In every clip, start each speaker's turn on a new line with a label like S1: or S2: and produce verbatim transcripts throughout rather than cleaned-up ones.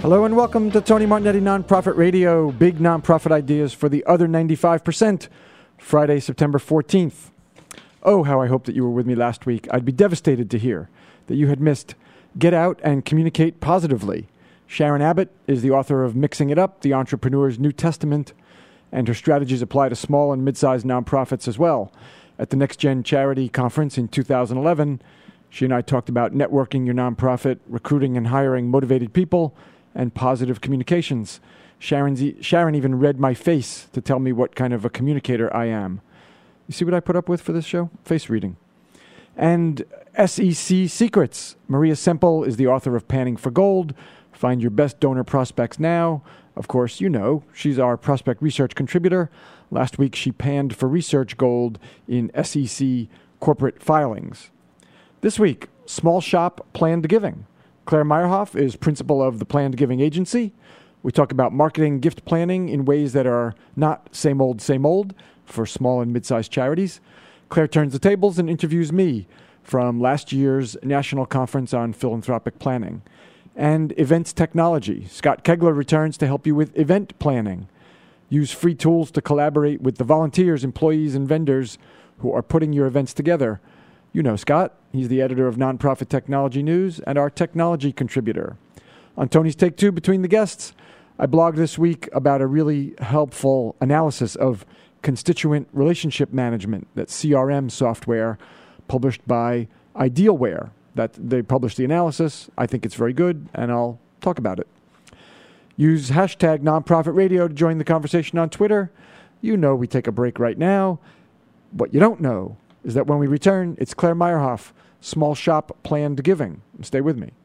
S1: Hello and welcome to Tony Martignetti Nonprofit Radio, big nonprofit ideas for the other ninety-five percent, Friday, September fourteenth. Oh, how I hope that you were with me last week. I'd be devastated to hear that you had missed Get Out and Communicate Positively. Sharon Abbott is the author of Mixing It Up, the Entrepreneur's New Testament, and her strategies apply to small and mid-sized nonprofits as well. At the Next Gen Charity Conference in two thousand eleven, she and I talked about networking your nonprofit, recruiting and hiring motivated people, and positive communications. Sharon's e- Sharon even read my face to tell me what kind of a communicator I am. You see what I put up with for this show? Face reading. And S E C Secrets. Maria Semple is the author of Panning for Gold. Find your best donor prospects now. Of course, you know, she's our prospect research contributor. Last week, she panned for research gold in S E C corporate filings. This week, Small Shop Planned Giving. Claire Meyerhoff is principal of the Planned Giving Agency. We talk about marketing gift planning in ways that are not same old, same old for small and mid-sized charities. Claire turns the tables and interviews me from last year's National Conference on Philanthropic Planning. And Events Technology. Scott Kegler returns to help you with event planning. Use free tools to collaborate with the volunteers, employees, and vendors who are putting your events together. You know Scott. He's the editor of Nonprofit Technology News and our technology contributor. On Tony's Take Two Between the Guests, I blogged this week about a really helpful analysis of constituent relationship management, that C R M software published by Idealware. That they published the analysis. I think it's very good, and I'll talk about it. Use hashtag Nonprofit Radio to join the conversation on Twitter. You know we take a break right now. What you don't know is that when we return, it's Claire Meyerhoff, Small Shop Planned Giving. Stay with me.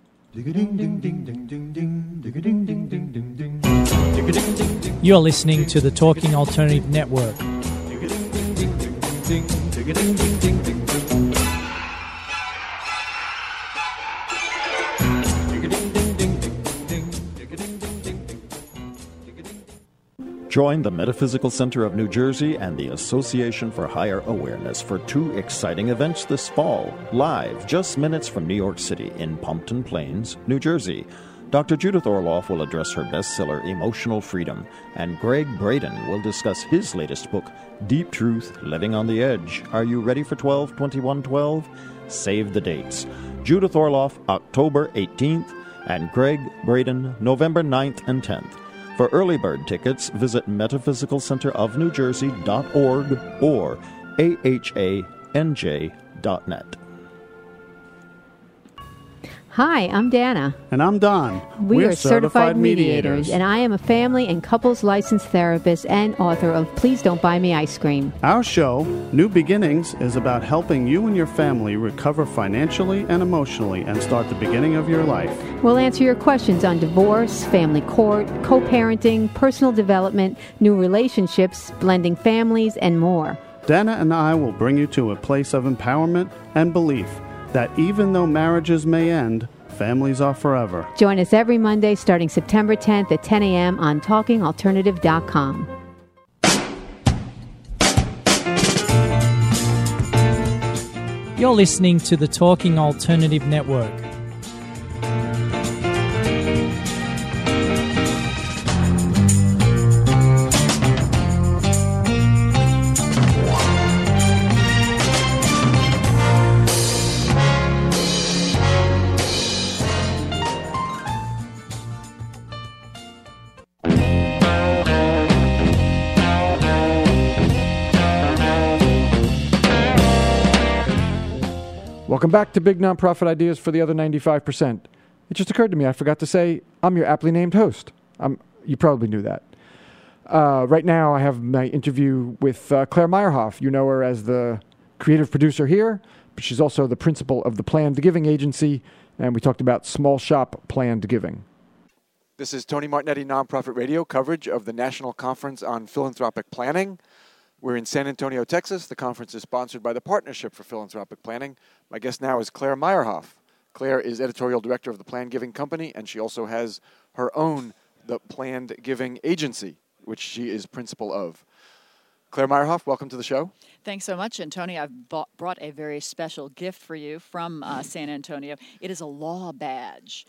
S2: You're listening to the Talking Alternative Network.
S3: Join the Metaphysical Center of New Jersey and the Association for Higher Awareness for two exciting events this fall, live just minutes from New York City in Pompton Plains, New Jersey. Doctor Judith Orloff will address her bestseller, Emotional Freedom, and Greg Braden will discuss his latest book, Deep Truth, Living on the Edge. Are you ready for twelve twenty-one twelve? Save the dates. Judith Orloff, October eighteenth, and Greg Braden, November ninth and tenth. For early bird tickets, visit metaphysical center of new jersey dot org or a h a n j dot net.
S4: Hi, I'm Dana.
S5: And I'm Don.
S4: We
S5: We're
S4: are certified, certified mediators, mediators, and I am a family and couples licensed therapist and author of Please Don't Buy Me Ice Cream.
S5: Our show, New Beginnings, is about helping you and your family recover financially and emotionally and start the beginning of your life.
S4: We'll answer your questions on divorce, family court, co-parenting, personal development, new relationships, blending families, and more.
S5: Dana and I will bring you to a place of empowerment and belief that even though marriages may end, families are forever.
S4: Join us every Monday starting September tenth at ten a.m. on talking alternative dot com.
S2: You're listening to the Talking Alternative Network.
S1: Welcome back to Big Nonprofit Ideas for the Other ninety-five percent. It just occurred to me, I forgot to say, I'm your aptly named host. I'm, you probably knew that. Uh, right now, I have my interview with uh, Claire Meyerhoff. You know her as the creative producer here, but she's also the principal of the Planned Giving Agency, and we talked about Small Shop Planned Giving. This is Tony Martignetti Nonprofit Radio, coverage of the National Conference on Philanthropic Planning. We're in San Antonio, Texas. The conference is sponsored by the Partnership for Philanthropic Planning. My guest now is Claire Meyerhoff. Claire is editorial director of the Planned Giving Company, and she also has her own, the Planned Giving Agency, which she is principal of. Claire Meyerhoff, welcome to the show.
S6: Thanks so much. And Tony, I've bought, brought a very special gift for you from uh, San Antonio. It is a law badge.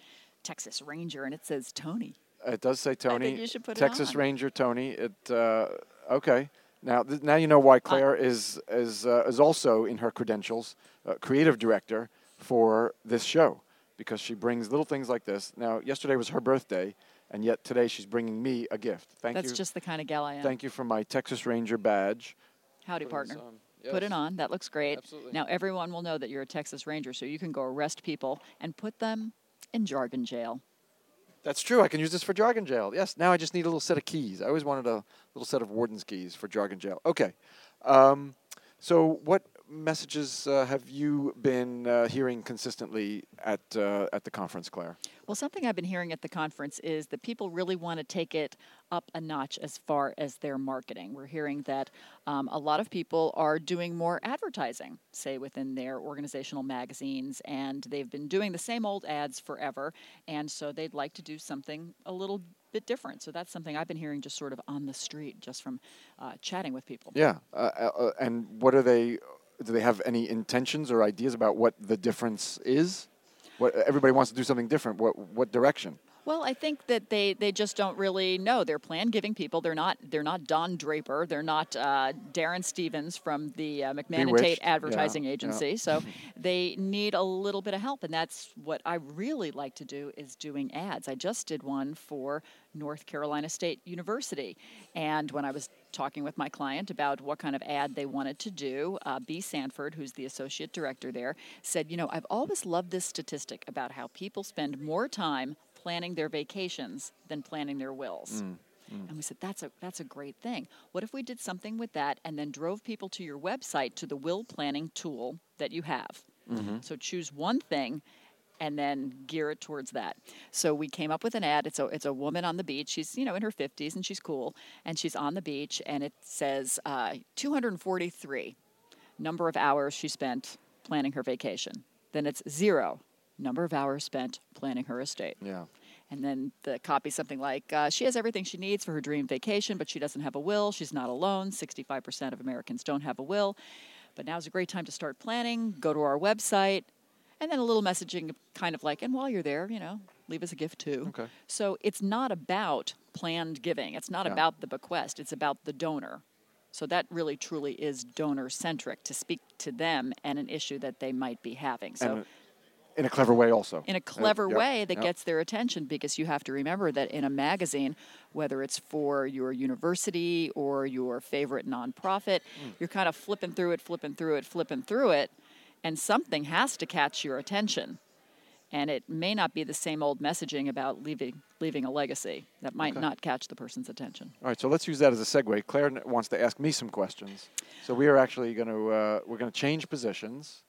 S6: Texas Ranger, and it says Tony.
S1: It does say Tony.
S6: I think you should put
S1: Texas
S6: it on.
S1: Ranger Tony. It uh, okay. Now, th- now you know why Claire uh, is is uh, is also in her credentials uh, creative director for this show, because she brings little things like this. Now, yesterday was her birthday, and yet today she's bringing me a gift. Thank
S6: That's
S1: you.
S6: just the kind of gal I am.
S1: Thank you for my Texas Ranger badge.
S6: Howdy,
S1: Put
S6: partner.
S1: this on. Yes.
S6: Put it on. That looks great.
S1: Absolutely.
S6: Now, everyone will know that you're a Texas Ranger, so you can go arrest people and put them in jargon jail.
S1: That's true. I can use this for jargon jail. Yes. Now I just need a little set of keys. I always wanted a little set of warden's keys for jargon jail. Okay. Um, so what messages uh, have you been uh, hearing consistently at uh, at the conference, Claire?
S6: Well, something I've been hearing at the conference is that people really want to take it up a notch as far as their marketing. We're hearing that um, a lot of people are doing more advertising, say within their organizational magazines, and they've been doing the same old ads forever, and so they'd like to do something a little bit different. So that's something I've been hearing just sort of on the street, just from uh, chatting with people.
S1: Yeah. Uh, uh, and what are they? Do they have any intentions or ideas about what the difference is? What everybody wants to do something different. What what direction?
S6: Well, I think that they, they just don't really know. They're plan giving people. They're not they're not Don Draper. They're not uh, Darren Stevens from the uh, McMahon and Tate Advertising
S1: yeah,
S6: Agency.
S1: Yeah.
S6: So they need a little bit of help, and that's what I really like to do, is doing ads. I just did one for North Carolina State University, and when I was talking with my client about what kind of ad they wanted to do, uh, B. Sanford, who's the associate director there, said, you know, I've always loved this statistic about how people spend more time planning their vacations than planning their wills. Mm, mm. And we said, that's a that's a great thing. What if we did something with that and then drove people to your website, to the will planning tool that you have? Mm-hmm. So choose one thing and then gear it towards that. So we came up with an ad. It's a it's a woman on the beach. She's, you know, in her fifties, and she's cool. And she's on the beach, and it says uh, two hundred forty-three number of hours she spent planning her vacation. Then it's zero number of hours spent planning her estate.
S1: Yeah.
S6: And then the copy something like, uh, she has everything she needs for her dream vacation, but she doesn't have a will. She's not alone. sixty-five percent of Americans don't have a will. But now's a great time to start planning. Go to our website. And then a little messaging kind of like, and while you're there, you know, leave us a gift too.
S1: Okay.
S6: So it's not about planned giving. It's not
S1: yeah.
S6: about the bequest. It's about the donor. So that really, truly is donor-centric, to speak to them and an issue that they might be having. So.
S1: And in a clever way also.
S6: In a clever
S1: uh, yep,
S6: way that
S1: yep.
S6: gets their attention, because you have to remember that in a magazine, whether it's for your university or your favorite nonprofit, mm. you're kind of flipping through it, flipping through it, flipping through it, and something has to catch your attention. And it may not be the same old messaging about leaving leaving a legacy. That might
S1: okay.
S6: not catch the person's attention.
S1: All right, so let's use that as a segue. Claire n- wants to ask me some questions. So we are actually going to uh, we're going to change positions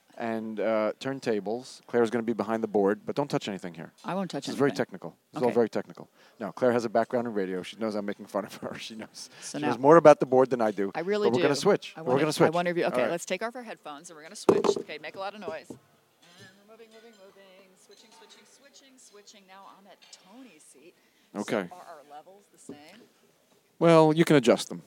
S1: and uh, turn tables. Claire's going to be behind the board, but don't touch anything here.
S6: I won't touch
S1: this
S6: anything.
S1: It's very technical. It's
S6: okay.
S1: all very technical. No, Claire has a background in radio. She knows I'm making fun of her. She knows.
S6: So
S1: she
S6: now
S1: knows more about the board than I do.
S6: I really
S1: but
S6: do.
S1: We're going to switch.
S6: I
S1: we're going to switch.
S6: I wonder if you. Okay,
S1: right.
S6: let's take off our headphones and we're going to switch. Okay, make a lot of noise. And we're moving, moving, moving, switching, switching, switching, switching. Now I'm at Tony's seat.
S1: Okay.
S6: So are our levels the same?
S1: Well, you can adjust them.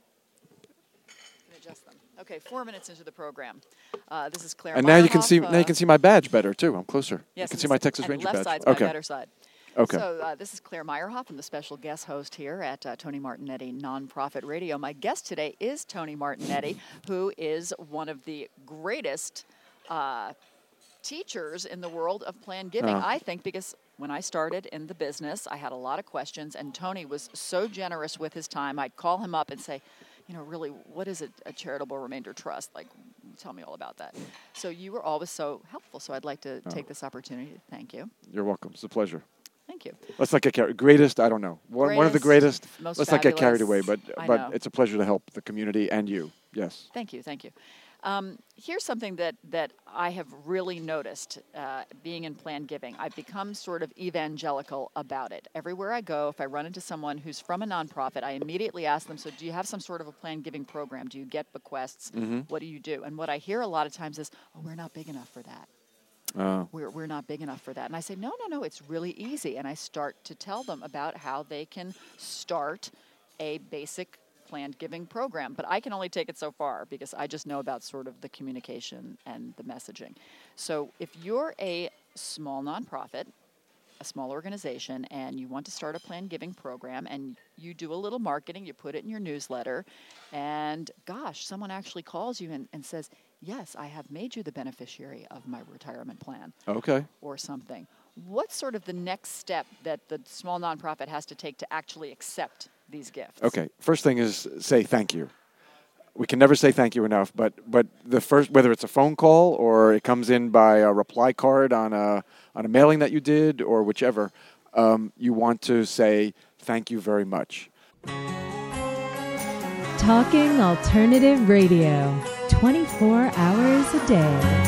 S6: You can adjust them. Okay, four minutes into the program. Uh, this is Claire.
S1: And now you can
S6: Meyerhoff,
S1: see.
S6: uh,
S1: now you can see my badge better too. I'm closer.
S6: Yes,
S1: you can
S6: and
S1: see my
S6: this-
S1: Texas
S6: and
S1: Ranger
S6: left
S1: badge.
S6: side's
S1: okay.
S6: my better side.
S1: Okay.
S6: So uh, this is Claire Meyerhoff. I'm the special guest host here at uh, Tony Martignetti Nonprofit Radio. My guest today is Tony Martignetti, who is one of the greatest uh, teachers in the world of planned giving,
S1: Oh.
S6: I think, because when I started in the business, I had a lot of questions, and Tony was so generous with his time. I'd call him up and say, you know, really, what is a, a charitable remainder trust? Like, tell me all about that. So you were always so helpful, so I'd like to
S1: Oh.
S6: take this opportunity to thank you.
S1: You're welcome. It's a pleasure.
S6: Thank you.
S1: Let's not get carried. Greatest, I don't know. One, one of the
S6: Greatest,
S1: greatest.
S6: most
S1: Let's not get carried away,
S6: fabulous.
S1: but
S6: I
S1: but
S6: know.
S1: it's a pleasure to help the community and you. Yes.
S6: Thank you, thank you. Um, here's something that, that I have really noticed uh, being in planned giving. I've become sort of evangelical about it. Everywhere I go, if I run into someone who's from a nonprofit, I immediately ask them, so do you have some sort of a planned giving program? Do you get bequests?
S1: Mm-hmm.
S6: What do you do? And what I hear a lot of times is, oh, we're not big enough for that.
S1: Uh,
S6: We're, we're not big enough for that. And I say, no, no, no, it's really easy. And I start to tell them about how they can start a basic planned giving program. But I can only take it so far because I just know about sort of the communication and the messaging. So if you're a small nonprofit a small organization and you want to start a planned giving program and you do a little marketing, you put it in your newsletter, and gosh, someone actually calls you and, and says, yes, I have made you the beneficiary of my retirement plan.
S1: Okay.
S6: Or something. What's sort of the next step that the small nonprofit has to take to actually accept these gifts?
S1: Okay. First thing is say thank you. We can never say thank you enough, but but the first, whether it's a phone call or it comes in by a reply card on a on a mailing that you did or whichever, um, you want to say thank you very much.
S7: Talking Alternative Radio, twenty-four hours a day.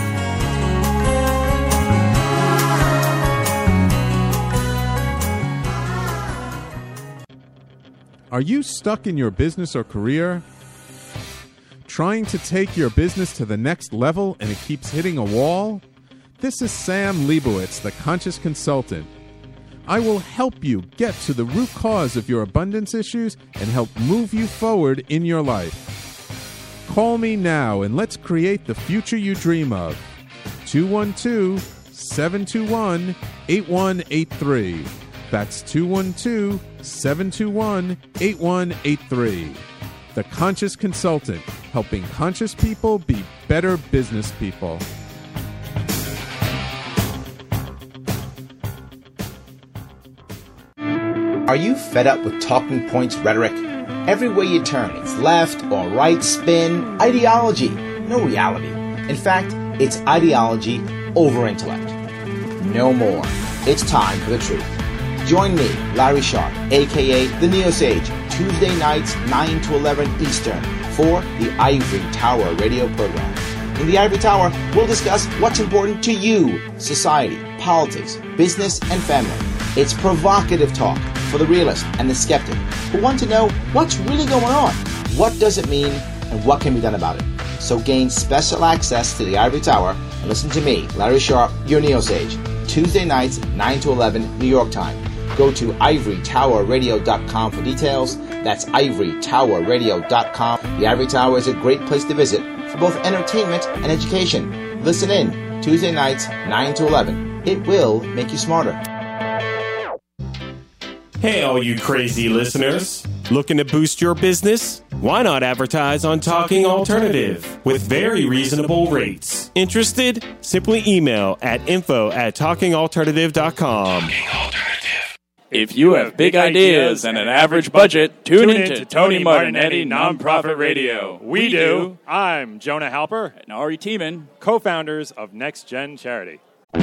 S8: Are you stuck in your business or career? Trying to take your business to the next level and it keeps hitting a wall? This is Sam Leibowitz, the Conscious Consultant. I will help you get to the root cause of your abundance issues and help move you forward in your life. Call me now and let's create the future you dream of. two one two, seven two one, eight one eight three. That's two one two, seven two one, eight one eight three. The Conscious Consultant, helping conscious people be better business people.
S9: Are you fed up with talking points rhetoric? Everywhere you turn, it's left or right spin, ideology, no reality. In fact, it's ideology over intellect. No more. It's time for the truth. Join me, Larry Sharp, a k a. The Neo Sage, Tuesday nights, nine to eleven Eastern, for the Ivory Tower radio program. In the Ivory Tower, we'll discuss what's important to you, society, politics, business, and family. It's provocative talk for the realist and the skeptic who want to know what's really going on, what does it mean, and what can be done about it. So gain special access to the Ivory Tower and listen to me, Larry Sharp, your Neo Sage, Tuesday nights, nine to eleven New York time. Go to ivory tower radio dot com for details. That's ivory tower radio dot com. The Ivory Tower is a great place to visit for both entertainment and education. Listen in, Tuesday nights, nine to eleven. It will make you smarter.
S10: Hey, all you crazy listeners. Looking to boost your business? Why not advertise on Talking Alternative with very reasonable rates? Interested? Simply email at info at talking alternative dot com. Talking Alternative.
S11: If you have big ideas and an average budget, tune in to Tony Martignetti Nonprofit Radio. We do.
S12: I'm Jonah Halper
S11: and Ari Tiemann,
S12: co-founders of Next Gen Charity.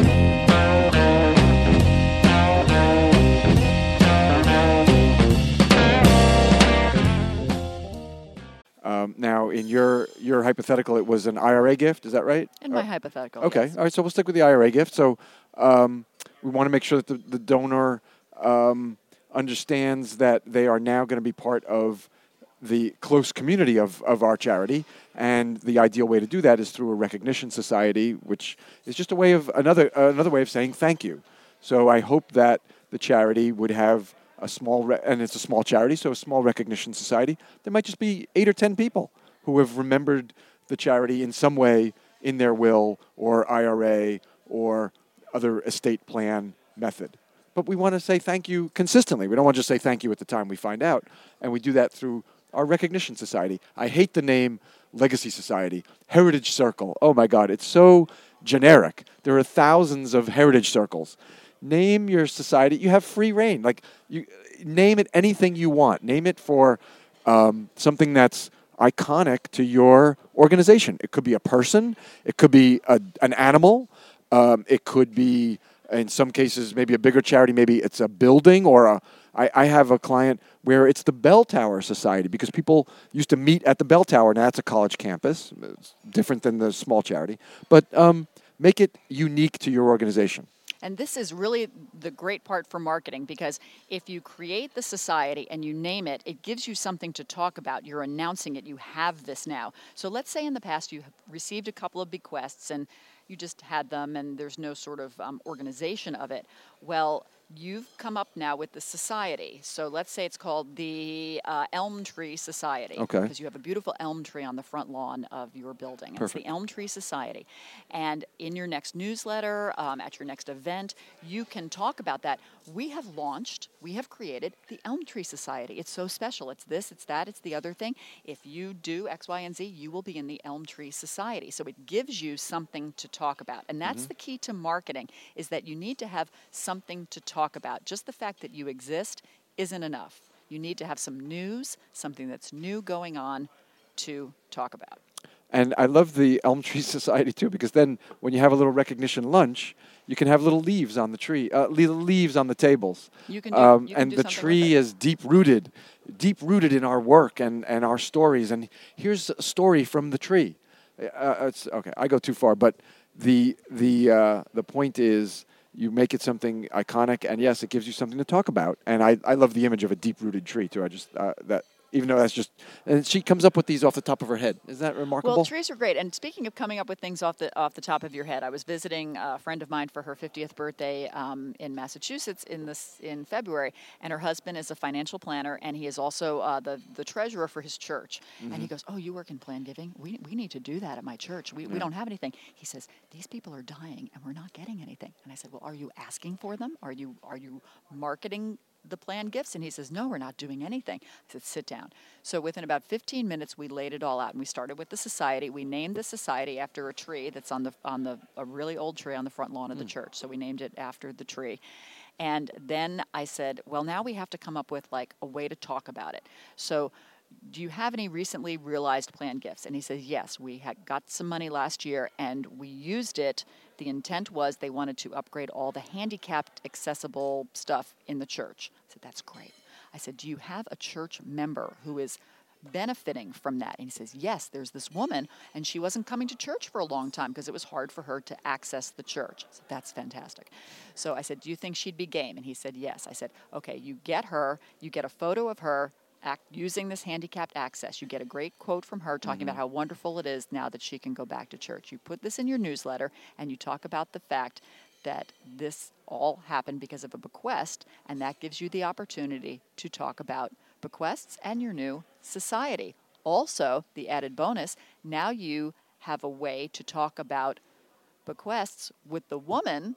S1: Um, now, in your your hypothetical, it was an I R A gift. Is that right?
S6: In my
S1: uh,
S6: hypothetical,
S1: Okay.
S6: yes.
S1: All right. So we'll stick with the I R A gift. So um, we want to make sure that the, the donor um, understands that they are now going to be part of the close community of, of our charity. And the ideal way to do that is through a recognition society, which is just a way of another uh, another way of saying thank you. So I hope that the charity would have a small, re- and it's a small charity, so a small recognition society. There might just be eight or ten people who have remembered the charity in some way in their will or I R A or other estate plan method. But we want to say thank you consistently. We don't want to just say thank you at the time we find out. And we do that through our recognition society. I hate the name Legacy Society, Heritage Circle. Oh my God, it's so generic. There are thousands of heritage circles. Name your society. You have free reign. Like, you name it anything you want. Name it for um, something that's iconic to your organization. It could be a person. It could be a, an animal. Um, it could be, in some cases, maybe a bigger charity. Maybe it's a building or a. I, I have a client where it's the Bell Tower Society because people used to meet at the Bell Tower. Now it's a college campus. It's different than the small charity. But um, make it unique to your organization.
S6: And this is really the great part for marketing, because if you create the society and you name it, it gives you something to talk about. You're announcing it. You have this now. So let's say in the past you have received a couple of bequests and you just had them and there's no sort of um, organization of it. Well, you've come up now with the society. So let's say it's called the uh, Elm Tree Society.
S1: Okay.
S6: Because you have a beautiful elm tree on the front lawn of your building. And
S1: Perfect.
S6: It's the Elm Tree Society. And in your next newsletter, um, at your next event, you can talk about that. We have launched, we have created the Elm Tree Society. It's so special. It's this, it's that, it's the other thing. If you do X, Y, and Z, you will be in the Elm Tree Society. So it gives you something to talk about. And that's
S1: Mhm.
S6: the key to marketing, is that you need to have something to talk about. Just the fact that you exist isn't enough. You need to have some news, something that's new going on to talk about.
S1: And I love the Elm Tree Society, too, because then when you have a little recognition lunch, you can have little leaves on the tree, uh, little leaves on the tables.
S6: You can do-
S1: um,
S6: you can
S1: and
S6: do
S1: the
S6: something
S1: tree
S6: with it.
S1: is deep-rooted, deep-rooted in our work and, and our stories. And here's a story from the tree. Uh, it's, okay, I go too far, but the, the, uh, the point is you make it something iconic, and yes, it gives you something to talk about. And I, I love the image of a deep-rooted tree, too. I just, uh, that... Even though that's just, and she comes up with these off the top of her head. Isn't that remarkable?
S6: Well, trees are great. And speaking of coming up with things off the off the top of your head, I was visiting a friend of mine for her fiftieth birthday um, in Massachusetts in this in February, and her husband is a financial planner, and he is also uh, the the treasurer for his church. And he
S13: Mhm.
S6: goes, "Oh, you work in plan giving? We we need to do that at my church. We we
S13: Yeah.
S6: don't have anything." He says, "These people are dying, and we're not getting anything." And I said, "Well, are you asking for them? Are you are you marketing the planned gifts?" And he says, "No, we're not doing anything." I said, "Sit down." So within about fifteen minutes, we laid it all out, and we started with the society. We named the society after a tree that's on the on the a really old tree on the front lawn of the
S13: Mm.
S6: church. So we named it after the tree. And then I said, "Well, now we have to come up with like a way to talk about it." So do you have any recently realized planned gifts? And he says, yes, we had got some money last year and we used it. The intent was they wanted to upgrade all the handicapped accessible stuff in the church. I said, that's great. I said, do you have a church member who is benefiting from that? And he says, yes, there's this woman and she wasn't coming to church for a long time because it was hard for her to access the church. I said, that's fantastic. So I said, do you think she'd be game? And he said, yes. I said, okay, you get her, you get a photo of her Act, using this handicapped access. You get a great quote from her talking
S13: Mhm.
S6: about how wonderful it is now that she can go back to church. You put this in your newsletter and you talk about the fact that this all happened because of a bequest, and that gives you the opportunity to talk about bequests and your new society. Also, the added bonus, now you have a way to talk about bequests with the woman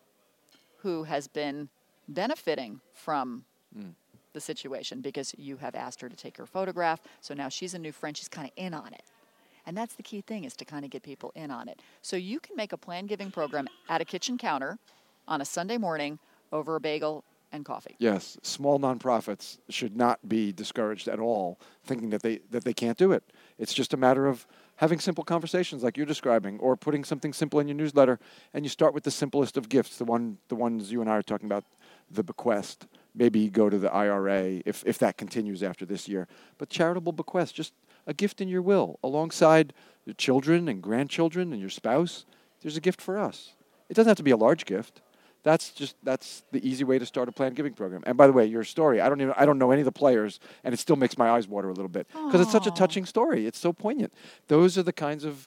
S6: who has been benefiting from
S1: Mm.
S6: the situation because you have asked her to take her photograph. So now she's a new friend. She's kind of in on it. And that's the key thing, is to kind of get people in on it. So you can make a plan giving program at a kitchen counter on a Sunday morning over a bagel and coffee.
S1: Yes, small nonprofits should not be discouraged at all, thinking that they that they can't do it. It's just a matter of having simple conversations like you're describing, or putting something simple in your newsletter, and you start with the simplest of gifts, the one the ones you and I are talking about, the bequest. Maybe you go to the I R A if if that continues after this year. But charitable bequest, just a gift in your will, alongside your children and grandchildren and your spouse. There's a gift for us. It doesn't have to be a large gift. That's just that's the easy way to start a planned giving program. And by the way, your story, I don't even I don't know any of the players, and it still makes my eyes water a little bit because it's such a touching story. It's so poignant. Those are the kinds of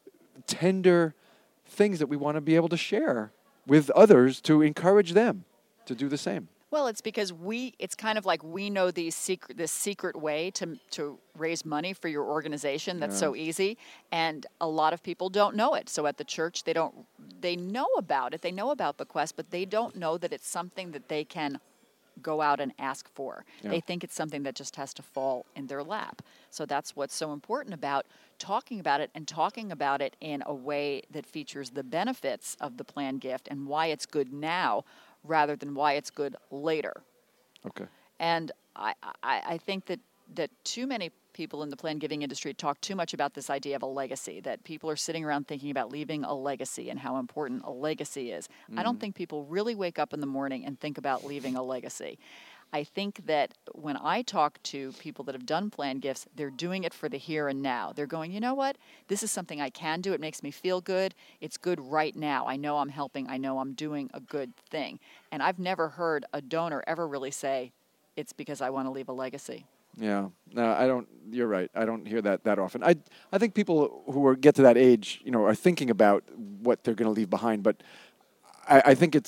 S1: tender things that we want to be able to share with others to encourage them to do the same.
S6: Well, it's because we, it's kind of like we know these secret, this secret way to to raise money for your organization that's
S13: Yeah.
S6: so easy, and a lot of people don't know it. So at the church, they don't, they know about it, they know about bequest, but they don't know that it's something that they can go out and ask for.
S13: Yeah.
S6: They think it's something that just has to fall in their lap. So that's what's so important about talking about it, and talking about it in a way that features the benefits of the planned gift and why it's good now, rather than why it's good later.
S1: Okay.
S6: And I, I, I think that, that too many people in the planned giving industry talk too much about this idea of a legacy, that people are sitting around thinking about leaving a legacy and how important a legacy is. I don't
S13: Mhm.
S6: think people really wake up in the morning and think about leaving a legacy. I think that when I talk to people that have done planned gifts, they're doing it for the here and now. They're going, you know what? This is something I can do. It makes me feel good. It's good right now. I know I'm helping. I know I'm doing a good thing. And I've never heard a donor ever really say, it's because I want to leave a legacy.
S1: Yeah, no, I don't. You're right. I don't hear that that often. I I think people who are get to that age, you know, are thinking about what they're going to leave behind. But I, I think it's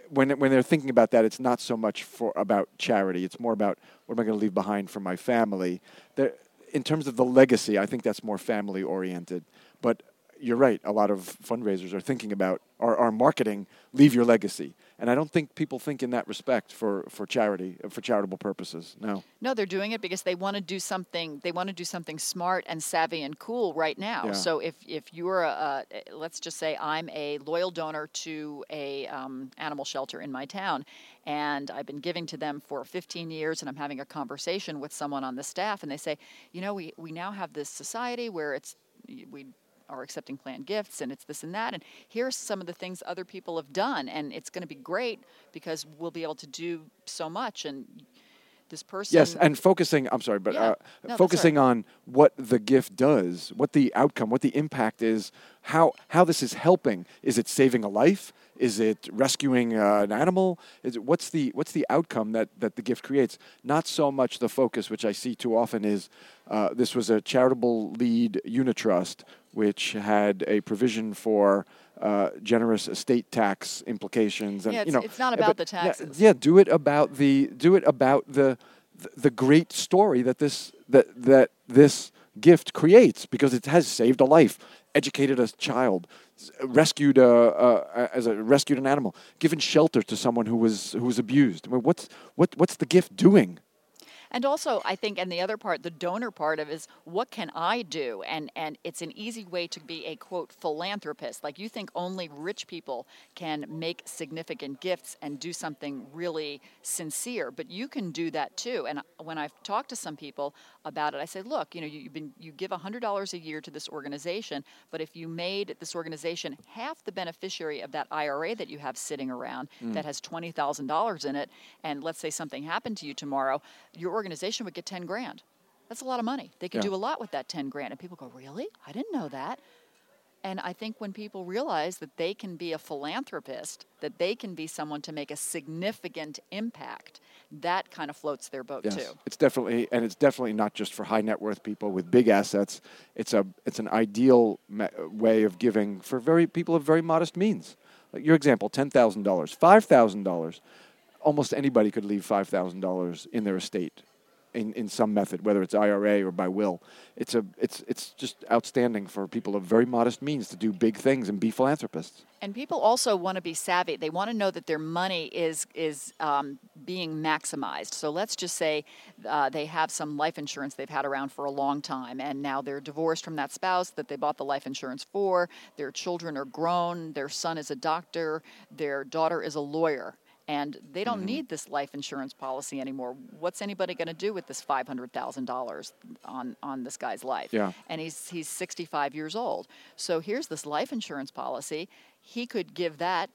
S1: when when they're thinking about that, it's not so much for about charity. It's more about what am I going to leave behind for my family. They're, in terms of the legacy, I think that's more family oriented. But you're right. A lot of fundraisers are thinking about are, are marketing. Leave your legacy. And I don't think people think in that respect for, for charity, for charitable purposes. No.
S6: No, they're doing it because they want to do something. They want to do something smart and savvy and cool right now.
S1: Yeah.
S6: So if if you're a, a, let's just say I'm a loyal donor to a um, animal shelter in my town, and I've been giving to them for fifteen years, and I'm having a conversation with someone on the staff, and they say, you know, we we now have this society where it's we. are accepting planned gifts, and it's this and that, and here's some of the things other people have done, and it's going to be great because we'll be able to do so much. And this person,
S1: yes, and focusing. I'm sorry, but
S6: Yeah.
S1: uh,
S6: No,
S1: focusing
S6: that's
S1: on what the gift does, what the outcome, what the impact is, how how this is helping. Is it saving a life? Is it rescuing uh, an animal? Is it, what's the what's the outcome that, that the gift creates? Not so much the focus, which I see too often, is uh, this was a charitable lead unitrust, which had a provision for uh, generous estate tax implications, and
S6: Yeah, it's-
S1: you know,
S6: it's not
S1: uh,
S6: about
S1: but,
S6: the
S1: yeah,
S6: taxes.
S1: Yeah, do it about the do it about the the, the great story that this that that this gift creates, because it has saved a life, educated a child, s- rescued a, a as a rescued an animal, given shelter to someone who was who was abused. I mean, what's what what's the gift doing?
S6: And also, I think, and the other part, the donor part of it is, what can I do? And and it's an easy way to be a, quote, philanthropist. Like, you think only rich people can make significant gifts and do something really sincere, but you can do that too. And when I've talked to some people about it, I say, look, you know, you, you've been you give one hundred dollars a year to this organization, but if you made this organization half the beneficiary of that I R A that you have sitting around
S13: Mm.
S6: that has twenty thousand dollars in it, and let's say something happened to you tomorrow, your organization would get ten grand. That's a lot of money. They could
S1: Yeah.
S6: do a lot with that ten grand. And people go, really? I didn't know that. And I think when people realize that they can be a philanthropist, that they can be someone to make a significant impact, that kind of floats their boat
S1: Yes,
S6: too.
S1: it's definitely, and it's definitely not just for high net worth people with big assets. It's a it's an ideal me- way of giving for very people of very modest means. Like your example, ten thousand dollars, five thousand dollars. Almost anybody could leave five thousand dollars in their estate, in, in some method, whether it's I R A or by will. It's a it's it's just outstanding for people of very modest means to do big things and be philanthropists.
S6: And people also want to be savvy. They want to know that their money is is um, being maximized. So let's just say uh, they have some life insurance they've had around for a long time, and now they're divorced from that spouse that they bought the life insurance for. Their children are grown. Their son is a doctor. Their daughter is a lawyer. And they don't
S13: Mhm.
S6: need this life insurance policy anymore. What's anybody going to do with this five hundred thousand dollars on, on this guy's life?
S1: Yeah.
S6: And he's he's sixty-five years old. So here's this life insurance policy. He could give that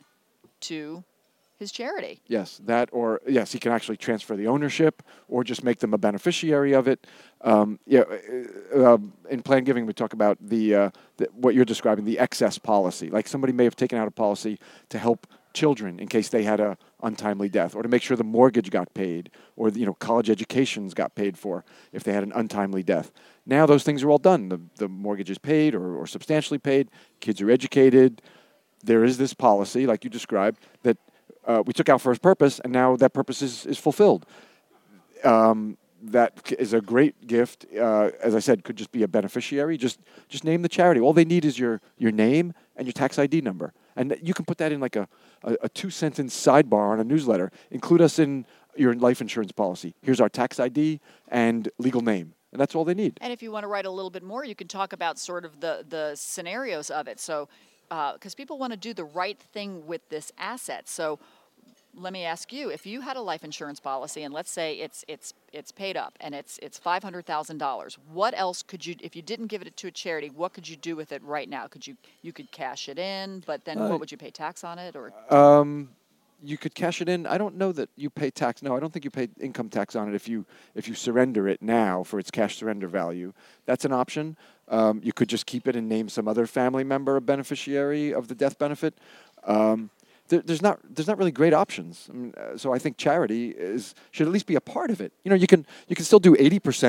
S6: to his charity.
S1: Yes, that or yes, he can actually transfer the ownership or just make them a beneficiary of it. Um, yeah, uh, uh, in Plan Giving, we talk about the, uh, the what you're describing, the excess policy. Like somebody may have taken out a policy to help children in case they had a untimely death, or to make sure the mortgage got paid, or you know college educations got paid for if they had an untimely death. Now those things are all done. The the mortgage is paid or, or substantially paid. Kids are educated. There is this policy, like you described, that uh, we took out for its purpose, and now that purpose is, is fulfilled. Um, that c- is a great gift. Uh, as I said, could just be a beneficiary. Just just name the charity. All they need is your, your name and your tax I D number. And th- you can put that in like a, a, a two-sentence sidebar on a newsletter. Include us in your life insurance policy. Here's our tax I D and legal name. And that's all they need.
S6: And if you want to write a little bit more, you can talk about sort of the, the scenarios of it. So, because people want to do the right thing with this asset. So, let me ask you: if you had a life insurance policy, and let's say it's it's it's paid up, and it's it's five hundred thousand dollars, what else could you, if you didn't give it to a charity, what could you do with it right now? Could you you could cash it in, but then
S1: Uh,
S6: what would you pay tax on it, or?
S1: Um, you could cash it in. I don't know that you pay tax. No, I don't think you pay income tax on it if you if you surrender it now for its cash surrender value. That's an option. Um, you could just keep it and name some other family member a beneficiary of the death benefit. Um, there, there's not there's not really great options. I mean, uh, so I think charity is should at least be a part of it. You know, you can you can still do eighty percent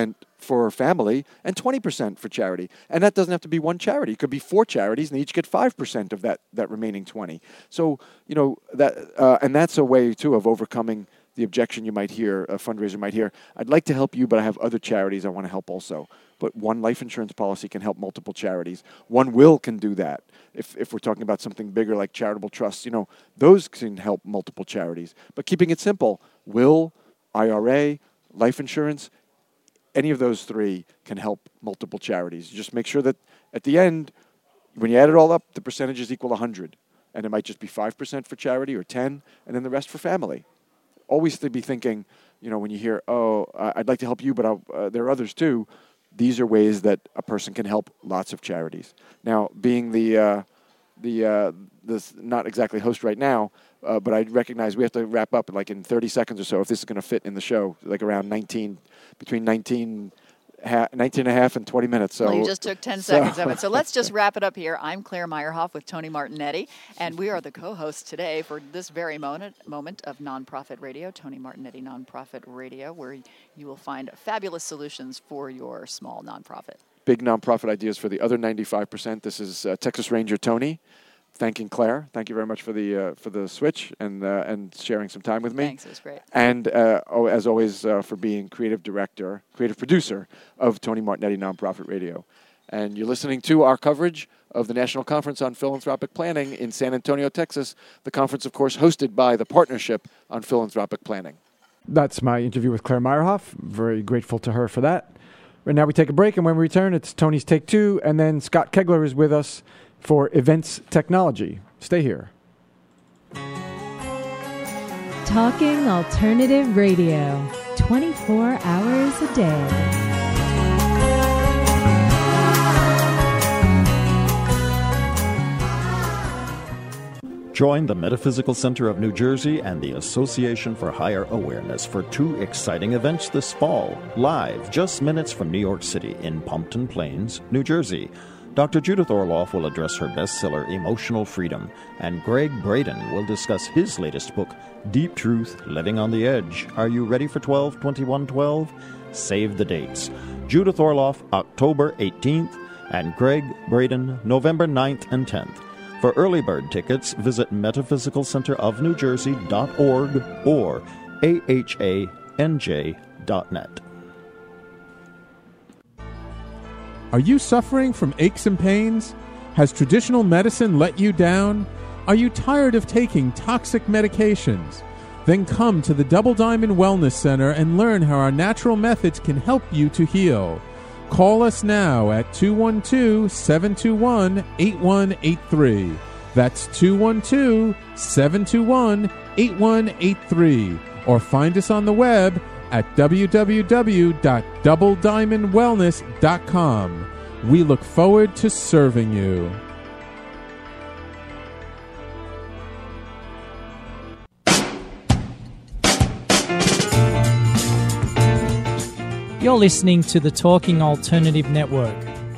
S1: for family and twenty percent for charity. And that doesn't have to be one charity. It could be four charities, and they each get five percent of that, that remaining twenty. So, you know, that uh, and that's a way, too, of overcoming the objection you might hear, a fundraiser might hear. I'd like to help you, but I have other charities I want to help also. But one life insurance policy can help multiple charities. One will can do that. If if we're talking about something bigger like charitable trusts, you know, those can help multiple charities. But keeping it simple, will, I R A, life insurance, any of those three can help multiple charities. Just make sure that at the end, when you add it all up, the percentages equal one hundred. And it might just be five percent for charity or ten, and then the rest for family. Always to be thinking, you know, when you hear, oh, I'd like to help you, but I'll, uh, there are others too. These are ways that a person can help lots of charities. Now, being the uh, the uh, this not exactly host right now, uh, but I recognize we have to wrap up like in thirty seconds or so if this is going to fit in the show, like around nineteen, between nineteen, ha- nineteen and a half and twenty minutes. So
S6: well, you just took ten so. seconds of it. So let's just wrap it up here. I'm Claire Meyerhoff with Tony Martignetti, and we are the co-hosts today for this very moment, moment of Nonprofit Radio, Tony Martignetti Nonprofit Radio, where you will find fabulous solutions for your small nonprofit.
S1: Big nonprofit ideas for the other ninety-five percent. This is uh, Texas Ranger Tony, thanking Claire. Thank you very much for the uh, for the switch and uh, and sharing some time with me.
S6: Thanks, it was great.
S1: And uh, oh, as always, uh, for being creative director, creative producer of Tony Martignetti Nonprofit Radio. And you're listening to our coverage of the National Conference on Philanthropic Planning in San Antonio, Texas. The conference, of course, hosted by the Partnership on Philanthropic Planning. That's my interview with Claire Meyerhoff. Very grateful to her for that. Right now we take a break, and when we return, it's Tony's Take Two, and then Scott Kegler is with us for Events Technology. Stay here.
S7: Talking Alternative Radio, twenty-four hours a day.
S3: Join the Metaphysical Center of New Jersey and the Association for Higher Awareness for two exciting events this fall, live just minutes from New York City in Pompton Plains, New Jersey. Doctor Judith Orloff will address her bestseller, Emotional Freedom, and Greg Braden will discuss his latest book, Deep Truth, Living on the Edge. Are you ready for twelve twenty-one twelve? Save the dates. Judith Orloff, October eighteenth, and Greg Braden, November ninth and tenth. For early bird tickets, visit metaphysical center of new jersey dot org or a h a n j dot net.
S8: Are you suffering from aches and pains? Has traditional medicine let you down? Are you tired of taking toxic medications? Then come to the Double Diamond Wellness Center and learn how our natural methods can help you to heal. Call us now at two one two, seven two one, eight one eight three. That's two one two, seven two one, eight one eight three. Or find us on the web at w w w dot double diamond wellness dot com. We look forward to serving you.
S2: You're listening to the Talking Alternative Network.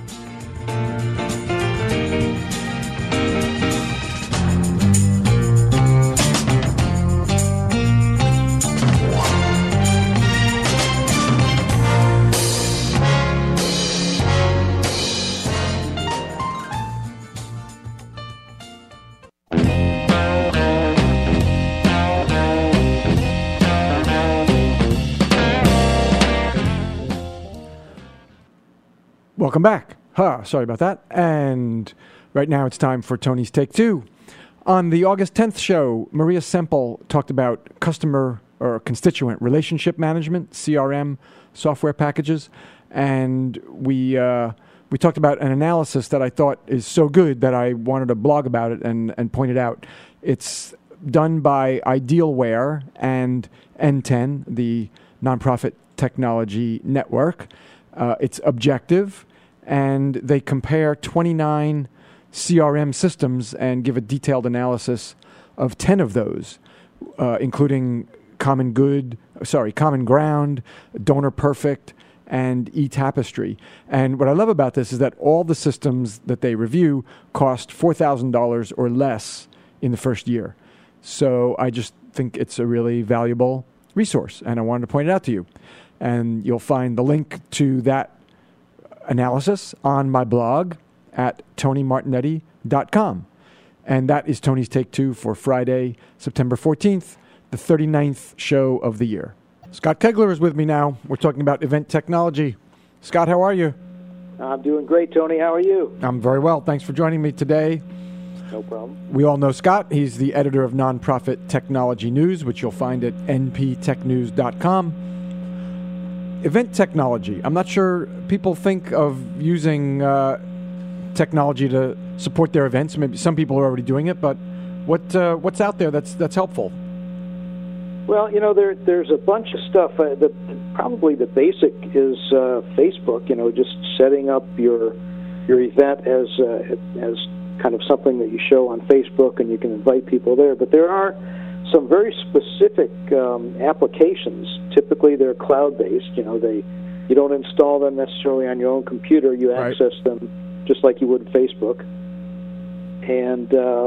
S1: Welcome back. Huh, sorry about that. And right now it's time for Tony's Take Two. On the August tenth show, Maria Semple talked about customer or constituent relationship management, C R M, software packages. And we uh, we talked about an analysis that I thought is so good that I wanted to blog about it and, and point it out. It's done by Idealware and N ten, the nonprofit technology network. Uh, it's objective, and they compare twenty-nine C R M systems and give a detailed analysis of ten of those, uh, including Common Good, sorry, Common Ground, Donor Perfect, and eTapestry. And what I love about this is that all the systems that they review cost four thousand dollars or less in the first year. So I just think it's a really valuable resource, and I wanted to point it out to you. And you'll find the link to that analysis on my blog at tony martignetti dot com. And that is Tony's Take Two for Friday, September fourteenth, the thirty-ninth show of the year. Scott Kegler is with me now. We're talking about event technology. Scott, how are you?
S13: I'm doing great, Tony. How are you?
S1: I'm very well. Thanks for joining me today.
S13: No problem.
S1: We all know Scott. He's the editor of Nonprofit Technology News, which you'll find at n p tech news dot com. Event technology. I'm not sure people think of using uh, technology to support their events. Maybe some people are already doing it, but what uh, what's out there that's that's helpful?
S13: Well, you know, there there's a bunch of stuff. Uh, the, probably the basic is uh, Facebook. You know, just setting up your your event as uh, as kind of something that you show on Facebook, and you can invite people there. But there are some very specific um, applications. Typically, they're cloud-based. You know, they you don't install them necessarily on your own computer. You
S1: Right.
S13: access them just like you would Facebook, and uh,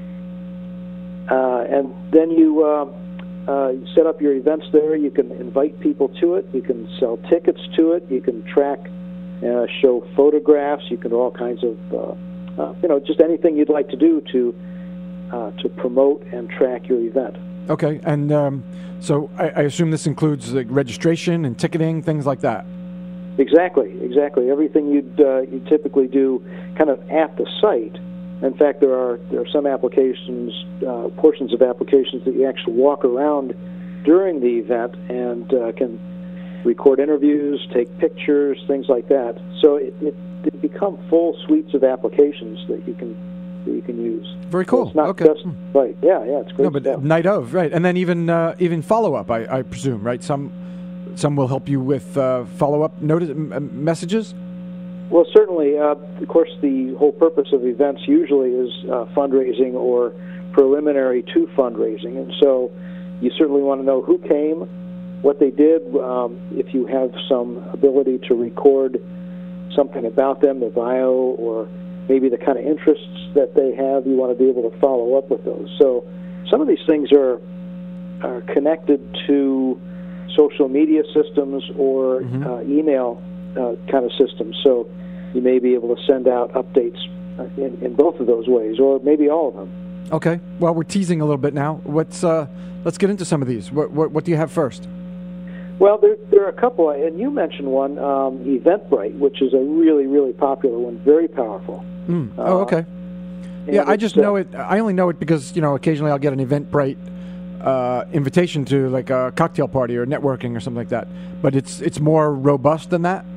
S13: uh, and then you. Uh, Uh, you set up your events there. You can invite people to it. You can sell tickets to it. You can track, uh, show photographs. You can do all kinds of, uh, uh, you know, just anything you'd like to do to uh, to promote and track your event.
S1: Okay, and um, so I, I assume this includes like, registration and ticketing, things like that.
S13: Exactly, exactly. Everything you'd uh, you typically do, kind of at the site. In fact, there are there are some applications, uh, portions of applications that you actually walk around during the event and uh, can record interviews, take pictures, things like that. So it, it, it become full suites of applications that you can that you can use.
S1: Very cool.
S13: So it's not
S1: okay.
S13: just right. Yeah, yeah, it's great.
S1: No, but
S13: stuff.
S1: night of, right, and then even uh, even follow up. I, I presume, right? Some some will help you with uh, follow up notice m- messages.
S13: Well, certainly. Uh, of course, the whole purpose of events usually is uh, fundraising or preliminary to fundraising, and so you certainly want to know who came, what they did. Um, if you have some ability to record something about them, their bio, or maybe the kind of interests that they have, you want to be able to follow up with those. So some of these things are are connected to social media systems or
S1: Mm-hmm.
S13: uh, email uh, kind of systems. So you may be able to send out updates uh, in, in both of those ways, or maybe all of them.
S1: Okay. Well, we're teasing a little bit now. What's uh, let's get into some of these. What what, what do you have first?
S13: Well, there, there are a couple, and you mentioned one, um, Eventbrite, which is a really, really popular one, very powerful.
S1: Mm. Oh, okay. Yeah, I just know it. I only know it because you know occasionally I'll get an Eventbrite uh, invitation to like a cocktail party or networking or something like that. But it's it's more robust than that.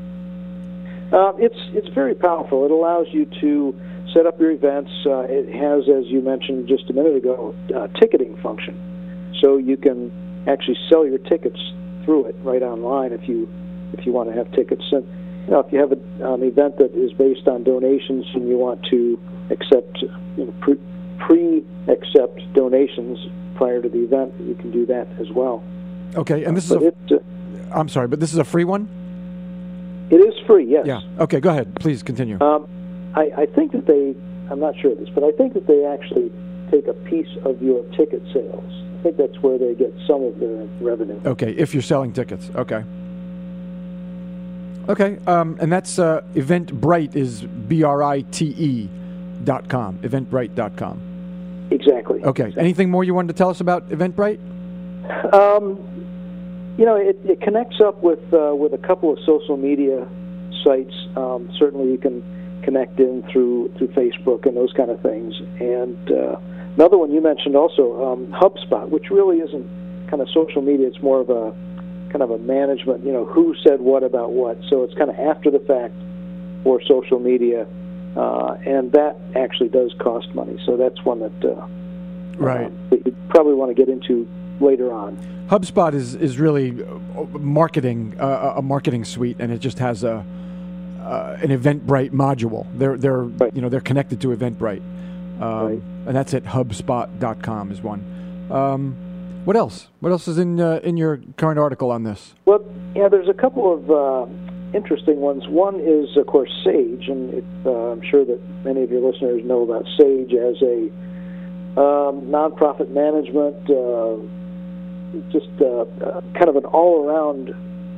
S13: Uh, it's it's very powerful. It allows you to set up your events. Uh, it has, as you mentioned just a minute ago, a ticketing function, so you can actually sell your tickets through it right online if you if you want to have tickets. And you know, if you have a, an event that is based on donations and you want to accept you know, pre, pre-accept donations prior to the event, you can do that as well.
S1: Okay, and this
S13: uh,
S1: is a.
S13: It, uh,
S1: I'm sorry, but this is a free one.
S13: It is free, yes.
S1: Yeah. Okay, go ahead. Please continue.
S13: Um, I, I think that they, I'm not sure of this, but I think that they actually take a piece of your ticket sales. I think that's where they get some of their revenue.
S1: Okay, if you're selling tickets. Okay. Okay, um, and that's uh, Eventbrite is B R I T E dot com, eventbrite dot com.
S13: Exactly.
S1: Okay,
S13: exactly.
S1: Anything more you wanted to tell us about Eventbrite?
S13: Um, you know, it, it connects up with uh, with a couple of social media sites. Um, certainly, you can connect in through through Facebook and those kind of things. And uh, another one you mentioned also, um, HubSpot, which really isn't kind of social media. It's more of a kind of a management. You know, who said what about what. So it's kind of after the fact for social media, uh, and that actually does cost money. So that's one that uh,
S1: right
S13: uh, that you probably want to get into later on.
S1: HubSpot is is really marketing uh, a marketing suite, and it just has a uh, an Eventbrite module. They're they're right. you know they're connected to Eventbrite, um, right. and that's at hubspot dot com is one. Um, what else? What else is in uh, in your current article on this?
S13: Well, yeah, there's a couple of uh, interesting ones. One is, of course, Sage, and it, uh, I'm sure that many of your listeners know about Sage as a um, nonprofit management. Uh, just uh, uh, kind of an all-around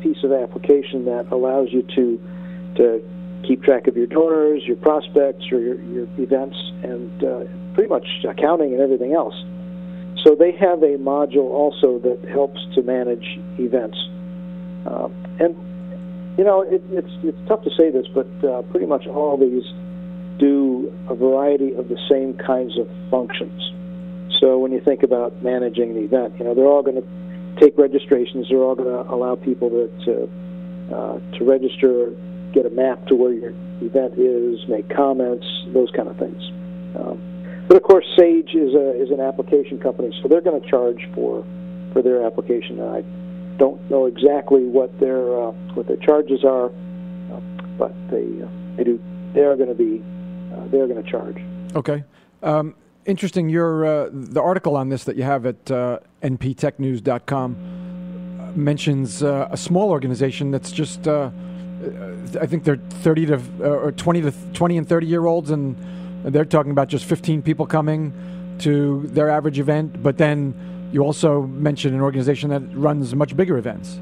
S13: piece of application that allows you to to keep track of your donors, your prospects, or your, your events, and uh, pretty much accounting and everything else. So they have a module also that helps to manage events. Uh, and, you know, it, it's it's tough to say this, but uh, pretty much all these do a variety of the same kinds of functions. So when you think about managing an event, you know, they're all going to take registrations. They're all going to allow people to to, uh, to register, get a map to where your event is, make comments, those kind of things. Um, but of course, Sage is a is an application company, so they're going to charge for for their application. And I don't know exactly what their uh, what their charges are, uh, but they uh, they do they are going to be uh, they're going to charge.
S1: Okay. Um, interesting. Your uh, the article on this that you have at uh, N P tech news dot com mentions uh, a small organization that's just. Uh, I think they're thirty to uh, or twenty to twenty and thirty year olds, and they're talking about just fifteen people coming to their average event. But then you also mentioned an organization that runs much bigger events.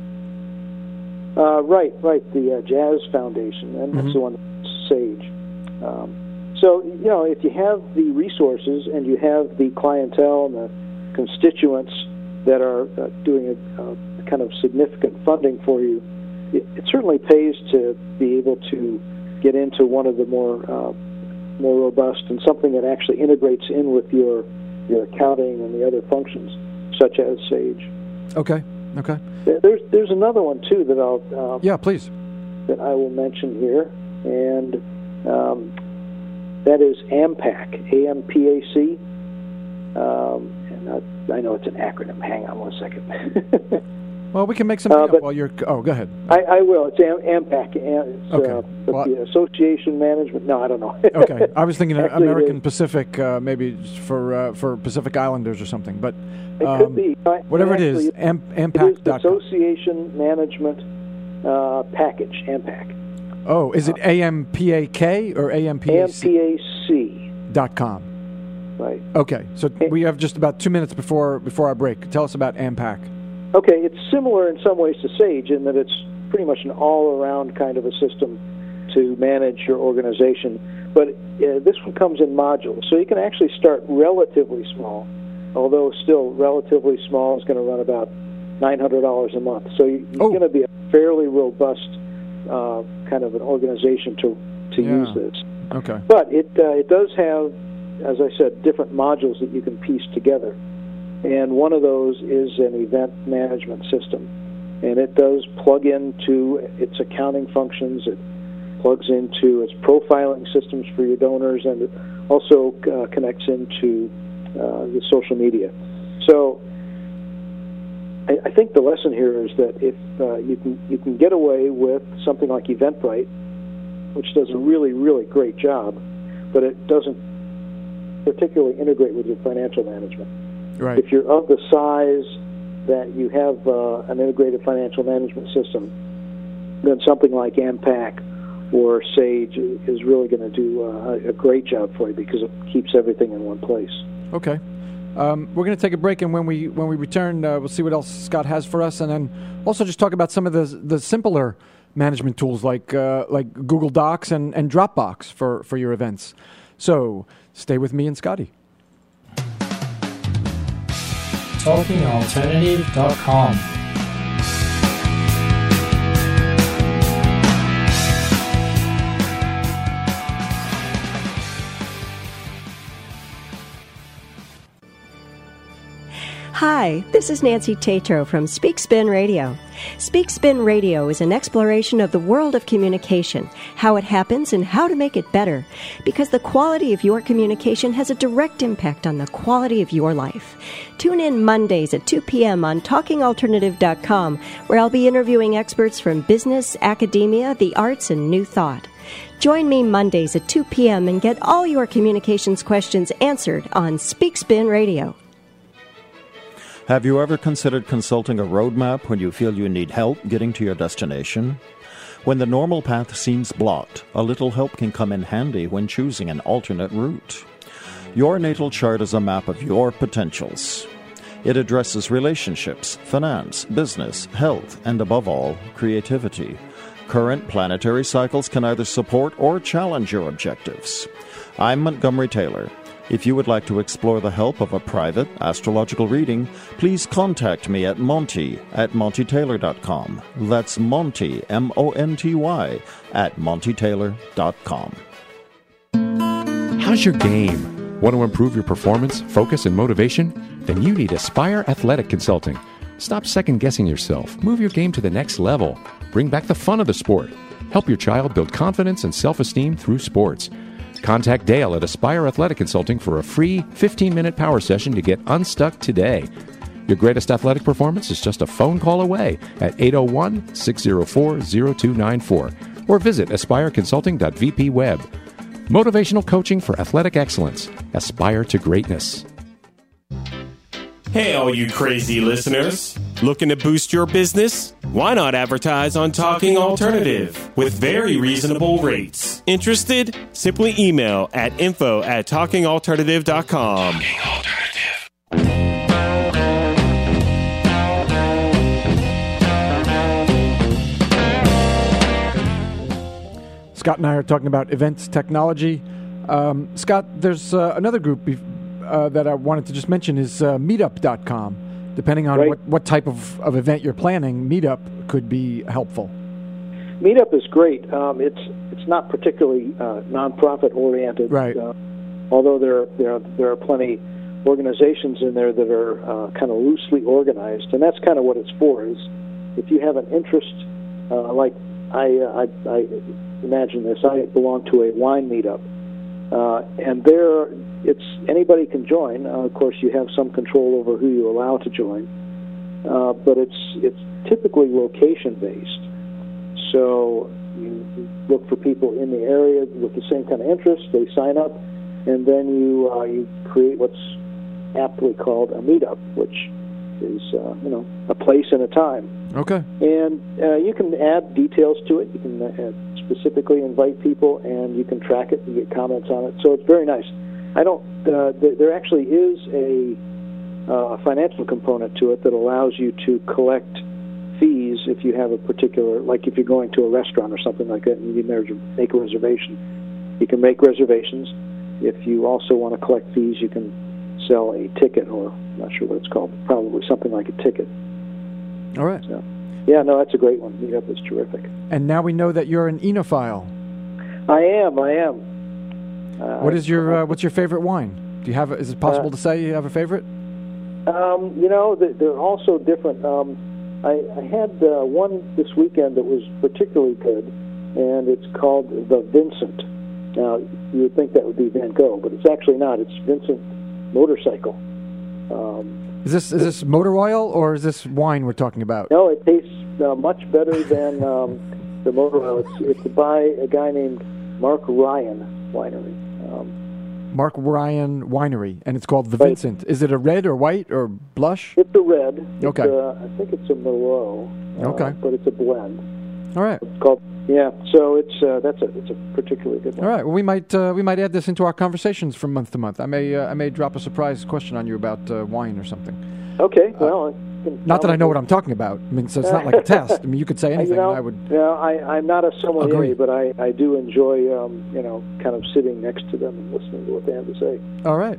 S13: Uh, right, right. The uh, Jazz Foundation, and that's
S1: Mm-hmm.
S13: the one that's Sage. Um, so you know, if you have the resources and you have the clientele and the constituents that are uh, doing a, a kind of significant funding for you. It, it certainly pays to be able to get into one of the more uh, more robust and something that actually integrates in with your your accounting and the other functions, such as Sage.
S1: Okay. Okay.
S13: There's there's another one too that I'll uh,
S1: yeah please
S13: that I will mention here, and um, that is AMPAC, A M P A C. Um, and I, I know it's an acronym. Hang on one second.
S1: Well, we can make something
S13: Uh,
S1: up
S13: but-
S1: while you're... Oh, go ahead.
S13: I, I will. It's Am- AMPAC. It's,
S1: Okay.
S13: uh, but
S1: Well,
S13: the Association Management. No, I don't know.
S1: Okay. I was thinking of
S13: Actually, it
S1: American
S13: is.
S1: Pacific, uh, maybe for uh, for Pacific Islanders or something. But
S13: It
S1: um,
S13: could be. I-
S1: whatever it
S13: actually,
S1: is, am,
S13: It is
S1: ampac
S13: the
S1: dot com.
S13: Association Management uh, Package, AMPAC.
S1: Oh, is it A M P A K or A M P A C?
S13: A M P A C.
S1: Dot com.
S13: Right.
S1: Okay. So we have just about two minutes before before our break. Tell us about AMPAC.
S13: Okay, it's similar in some ways to Sage in that it's pretty much an all-around kind of a system to manage your organization. But uh, this one comes in modules, so you can actually start relatively small, although still relatively small is going to run about nine hundred dollars a month. So you- you're
S1: Oh.
S13: going to be a fairly robust uh, kind of an organization to, to
S1: Yeah.
S13: use this.
S1: Okay.
S13: But it uh, it does have, as I said, different modules that you can piece together. And one of those is an event management system. And it does plug into its accounting functions. It plugs into its profiling systems for your donors, and it also uh, connects into uh, the social media. So I, I think the lesson here is that if uh, you can you can get away with something like Eventbrite, which does a really, really great job, but it doesn't particularly integrate with your financial management.
S1: Right.
S13: If you're of the size that you have uh, an integrated financial management system, then something like AMPAC or Sage is really going to do uh, a great job for you because it keeps everything in one place.
S1: Okay. Um, we're going to take a break, and when we when we return, uh, we'll see what else Scott has for us, and then also just talk about some of the the simpler management tools like uh, like Google Docs and, and Dropbox for, for your events. So stay with me and Scotty.
S2: talking alternative dot com.
S14: Hi, this is Nancy Tatro from Speak Spin Radio. Speak Spin Radio is an exploration of the world of communication, how it happens and how to make it better, because the quality of your communication has a direct impact on the quality of your life. Tune in Mondays at two p.m. on talking alternative dot com, where I'll be interviewing experts from business, academia, the arts, and new thought. Join me Mondays at two p.m. and get all your communications questions answered on Speak Spin Radio.
S3: Have you ever considered consulting a roadmap when you feel you need help getting to your destination? When the normal path seems blocked, a little help can come in handy when choosing an alternate route. Your natal chart is a map of your potentials. It addresses relationships, finance, business, health, and above all, creativity. Current planetary cycles can either support or challenge your objectives. I'm Montgomery Taylor. If you would like to explore the help of a private astrological reading, please contact me at Monty at Monty Taylor dot com. That's Monty, M O N T Y, at Monty Taylor dot com.
S15: How's your game? Want to improve your performance, focus, and motivation? Then you need Aspire Athletic Consulting. Stop second-guessing yourself. Move your game to the next level. Bring back the fun of the sport. Help your child build confidence and self-esteem through sports. Contact Dale at Aspire Athletic Consulting for a free fifteen-minute power session to get unstuck today. Your greatest athletic performance is just a phone call away at eight oh one, six oh four, oh two nine four or visit aspire consulting dot v p web. Motivational coaching for athletic excellence. Aspire to greatness.
S10: Hey, all you crazy listeners. Looking to boost your business? Why not advertise on Talking Alternative with very reasonable rates? Interested? Simply email at info at talking alternative dot com. Talking Alternative.
S1: Scott and I are talking about events technology. Um, Scott, there's uh, another group be- uh, that I wanted to just mention is uh, meetup dot com. Depending on
S13: right.
S1: what, what type of, of event you're planning, Meetup could be helpful.
S13: Meetup is great. Um, it's it's not particularly uh, nonprofit oriented.
S1: Right.
S13: Uh, although there there are, there are plenty organizations in there that are uh, kind of loosely organized, and that's kind of what it's for. Is if you have an interest, uh, like I, uh, I I imagine this, I belong to a wine meetup, uh, and there it's anybody can join. Uh, of course, you have some control over who you allow to join, uh, but it's it's typically location based. So you look for people in the area with the same kind of interest. They sign up, and then you uh, you create what's aptly called a meetup, which is uh, you know a place and a time.
S1: Okay.
S13: And uh, you can add details to it. You can uh, specifically invite people, and you can track it and get comments on it. So it's very nice. I don't. Uh, th- there actually is a uh, financial component to it that allows you to collect fees if you have a particular, like if you're going to a restaurant or something like that, and you need make a reservation. You can make reservations. If you also want to collect fees, you can sell a ticket, or I'm not sure what it's called, probably something like a ticket.
S1: All right.
S13: So, yeah, no, that's a great one. Meetup is terrific.
S1: And now we know that you're an enophile.
S13: I am. I am. Uh,
S1: what is your uh, what's your favorite wine? Do you have? A, is it possible
S13: uh,
S1: to say you have a favorite?
S13: Um, you know, they're also different. Um, I, I had uh, one this weekend that was particularly good, and it's called the Vincent. Now, you would think that would be Van Gogh, but it's actually not. It's Vincent Motorcycle. Um,
S1: is this is this motor oil or is this wine we're talking about?
S13: No, it tastes uh, much better than um, the motor oil. It's, it's by a guy named Mark Ryan Winery. Um,
S1: Mark Ryan Winery, and it's called the
S13: right.
S1: Vincent. Is it a red or white or blush?
S13: It's a red.
S1: Okay.
S13: It's a, I think it's a Merlot. Uh,
S1: okay.
S13: But it's a blend.
S1: All right.
S13: It's called yeah. So it's uh, that's a it's a particularly good one.
S1: All right. Well, we might uh, we might add this into our conversations from month to month. I may uh, I may drop a surprise question on you about uh, wine or something.
S13: Okay. Well.
S1: Uh, Not that I know what I'm talking about. I mean, so it's not like a test. I mean, you could say anything,
S13: you know,
S1: and I would.
S13: Yeah, I, I'm not a sommelier,
S1: agree.
S13: but I, I do enjoy, um, you know, kind of sitting next to them and listening to what they have to say.
S1: All right.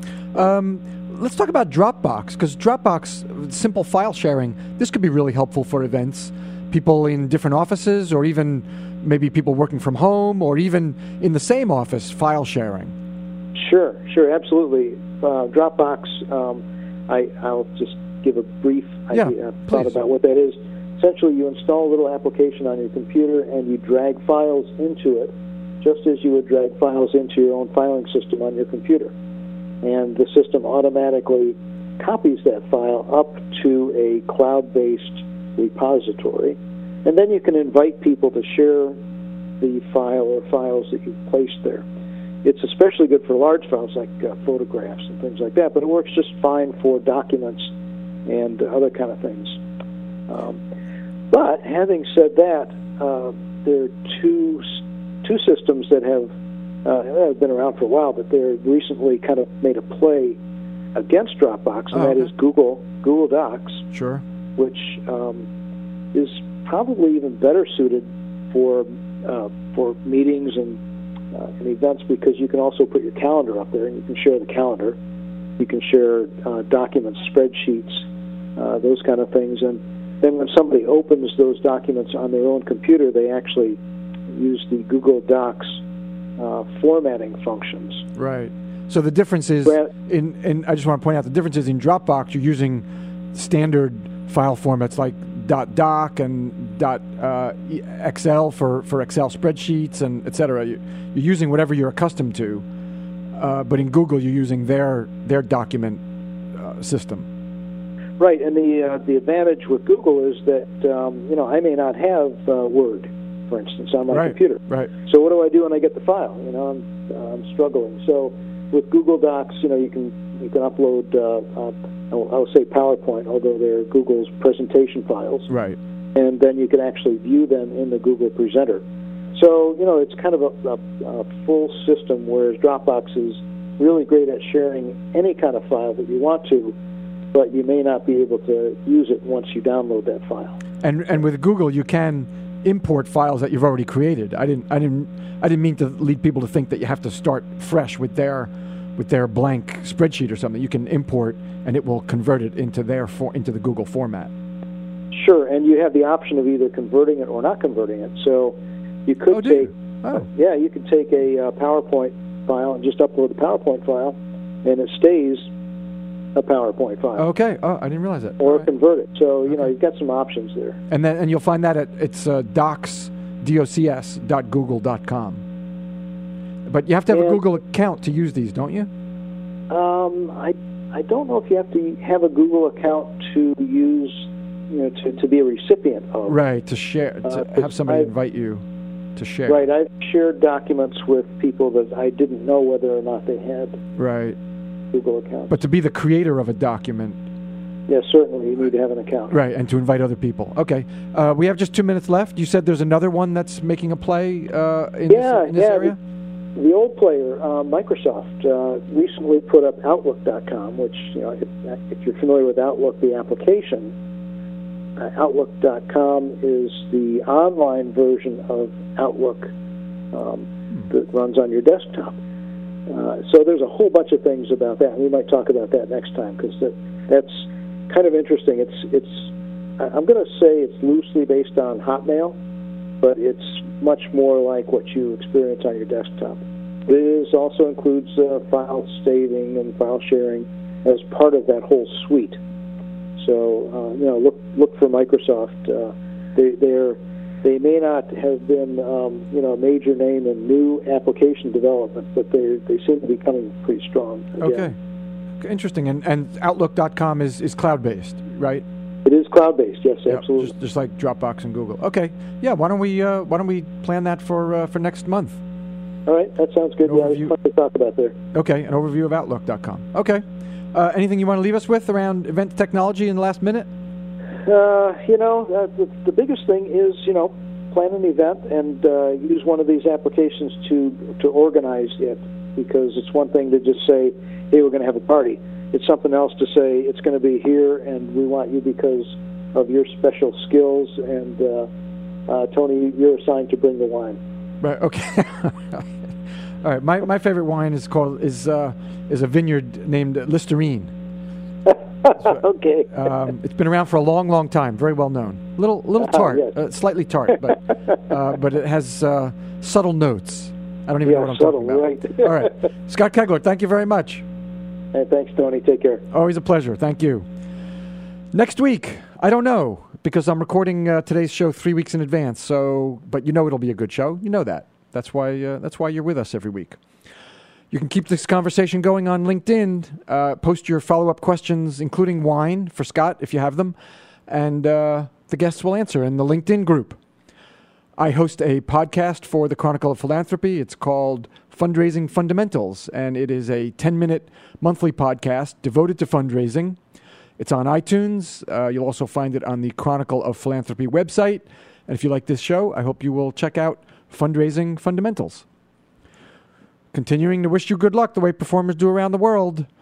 S1: Um, let's talk about Dropbox, because Dropbox, simple file sharing, this could be really helpful for events. People in different offices, or even maybe people working from home, or even in the same office, file sharing.
S13: Sure, sure, absolutely. Uh, Dropbox, um, I, I'll just give a brief
S1: yeah,
S13: idea, thought about what that is. Essentially, you install a little application on your computer and you drag files into it, just as you would drag files into your own filing system on your computer. And the system automatically copies that file up to a cloud-based repository. And then you can invite people to share the file or files that you've placed there. It's especially good for large files like uh, photographs and things like that, but it works just fine for documents and other kind of things. Um, but having said that, uh, there are two two systems that have uh, have been around for a while, but they're recently kind of made a play against Dropbox, and
S1: Oh,
S13: that
S1: okay.
S13: is Google Google Docs,
S1: Sure.
S13: which um, is probably even better suited for uh, for meetings and, uh, and events, because you can also put your calendar up there, and you can share the calendar. You can share uh, documents, spreadsheets, uh, those kind of things, and then when somebody opens those documents on their own computer, they actually use the Google Docs uh, formatting functions.
S1: Right. So the difference is in, in I just want to point out the difference is in Dropbox you're using standard file formats like .doc and dot, uh, X L for, for Excel spreadsheets and et cetera. You, you're using whatever you're accustomed to, uh, but in Google you're using their their document uh, system.
S13: Right, and the uh, the advantage with Google is that um, you know I may not have uh, Word, for instance, on my
S1: Right,
S13: computer.
S1: right.
S13: So what do I do when I get the file? You know, I'm uh, I'm struggling. So with Google Docs, you know, you can you can upload uh, uh, I'll, I'll say PowerPoint, although they're Google's presentation files,
S1: Right.
S13: and then you can actually view them in the Google Presenter. So you know, it's kind of a, a, a full system, whereas Dropbox is really great at sharing any kind of file that you want to, but you may not be able to use it once you download that file.
S1: And and with Google you can import files that you've already created. I didn't I didn't I didn't mean to lead people to think that you have to start fresh with their with their blank spreadsheet or something. You can import and it will convert it into their for, into the Google format.
S13: Sure, and you have the option of either converting it or not converting it. So you could
S1: Oh, do
S13: take,
S1: you? Oh.
S13: yeah, you could take a uh, PowerPoint file and just upload the PowerPoint file, and it stays a PowerPoint file.
S1: Okay. Oh, I didn't realize that.
S13: Or convert it. So you know you've got some options there.
S1: And then and you'll find that at it's uh, docs D O C S dot google dot com. But you have to have a
S13: And-
S1: Google account to use these, don't you?
S13: Um, I I don't know if you have to have a Google account to use, you know, to, to be a recipient of.
S1: Right, to share, to
S13: Uh,
S1: have somebody
S13: I-
S1: invite you to share.
S13: Right, I've shared documents with people that I didn't know whether or not they had
S1: Right.
S13: Google accounts.
S1: But to be the creator of a document,
S13: Yes, certainly you need to have an account.
S1: right, and to invite other people. Okay. Uh, we have just two minutes left. You said there's another one that's making a play uh, in
S13: Yeah,
S1: this, in this
S13: yeah.
S1: area?
S13: The, the old player, uh, Microsoft, uh, recently put up Outlook dot com, which, you know, if, if you're familiar with Outlook, the application, uh, Outlook dot com is the online version of Outlook um, that runs on your desktop. Uh, so there's a whole bunch of things about that, and we might talk about that next time, because that, that's kind of interesting. It's it's I'm going to say it's loosely based on Hotmail, but it's much more like what you experience on your desktop. It is also includes uh, file saving and file sharing as part of that whole suite. So uh, you know, look look for Microsoft. Uh, they they're they may not have been um, you know a major name in new application development, but they they seem to be coming pretty strong again.
S1: Okay. Interesting. And and Outlook dot com is, is cloud-based, right?
S13: It is cloud-based, yes,
S1: Yep,
S13: absolutely.
S1: Just, just like Dropbox and Google. Okay. Yeah, why don't we uh, why don't we plan that for uh, for next month?
S13: All right, that sounds good. Yeah, there's plenty to talk about there.
S1: Okay, an overview of Outlook dot com. Okay. Uh, anything you want to leave us with around event technology in the last minute?
S13: Uh, you know, uh, the, the biggest thing is, you know, plan an event and uh, use one of these applications to to organize it, because it's one thing to just say, hey, we're going to have a party. It's something else to say, it's going to be here, and we want you because of your special skills, and uh, uh, Tony, you're assigned to bring the wine.
S1: Right. Okay. All right. My my favorite wine is called is uh, is a vineyard named Listerine.
S13: Okay.
S1: Um, it's been around for a long, long time. Very well known. Little little
S13: Ah,
S1: tart,
S13: yes.
S1: uh, slightly tart, but uh, but it has uh, subtle notes. I don't even
S13: Yeah,
S1: know what I'm
S13: subtle,
S1: talking about.
S13: right.
S1: All right, Scott Kegler, thank you very much.
S13: Hey, thanks, Tony. Take care.
S1: Always a pleasure. Thank you. Next week, I don't know, because I'm recording uh, today's show three weeks in advance. So, but you know it'll be a good show. You know that. That's why. Uh, that's why you're with us every week. You can keep this conversation going on LinkedIn. Uh, post your follow-up questions, including wine for Scott, if you have them, and uh, the guests will answer in the LinkedIn group. I host a podcast for the Chronicle of Philanthropy. It's called Fundraising Fundamentals, and it is a ten-minute monthly podcast devoted to fundraising. It's on iTunes. Uh, you'll also find it on the Chronicle of Philanthropy website. And if you like this show, I hope you will check out Fundraising Fundamentals. Continuing to wish you good luck the way performers do around the world.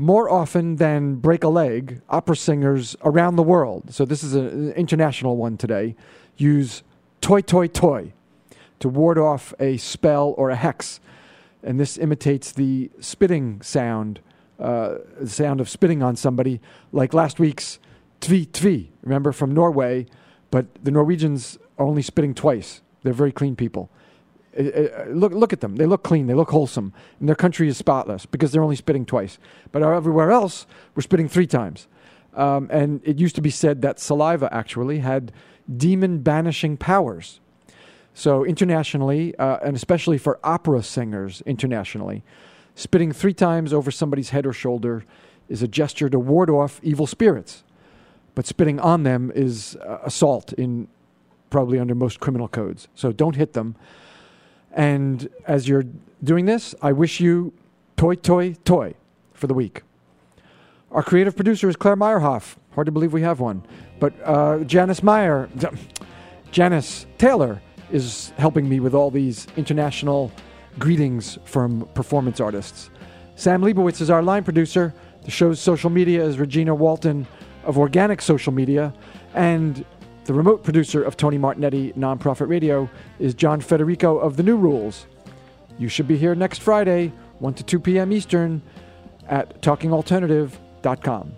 S1: More often than break a leg, opera singers around the world, so this is a- an international one today, use toi toi toi to ward off a spell or a hex. And this imitates the spitting sound, uh, the sound of spitting on somebody, like last week's tvi tvi, remember, from Norway, but the Norwegians are only spitting twice. They're very clean people. Uh, uh, look, look at them. They look clean. They look wholesome. And their country is spotless because they're only spitting twice. But everywhere else, we're spitting three times. Um, and it used to be said that saliva actually had demon-banishing powers. So internationally, uh, and especially for opera singers internationally, spitting three times over somebody's head or shoulder is a gesture to ward off evil spirits. But spitting on them is uh, assault in probably under most criminal codes. So don't hit them. And as you're doing this, I wish you toi toi toi for the week. Our creative producer is Claire Meyerhoff. Hard to believe we have one. But uh, Janice Meyer, Janice Taylor is helping me with all these international greetings from performance artists. Sam Leibowitz is our line producer. The show's social media is Regina Walton of Organic Social Media. And the remote producer of Tony Martignetti Nonprofit Radio is John Federico of The New Rules. You should be here next Friday, one to two p.m. Eastern, at talking alternative dot com.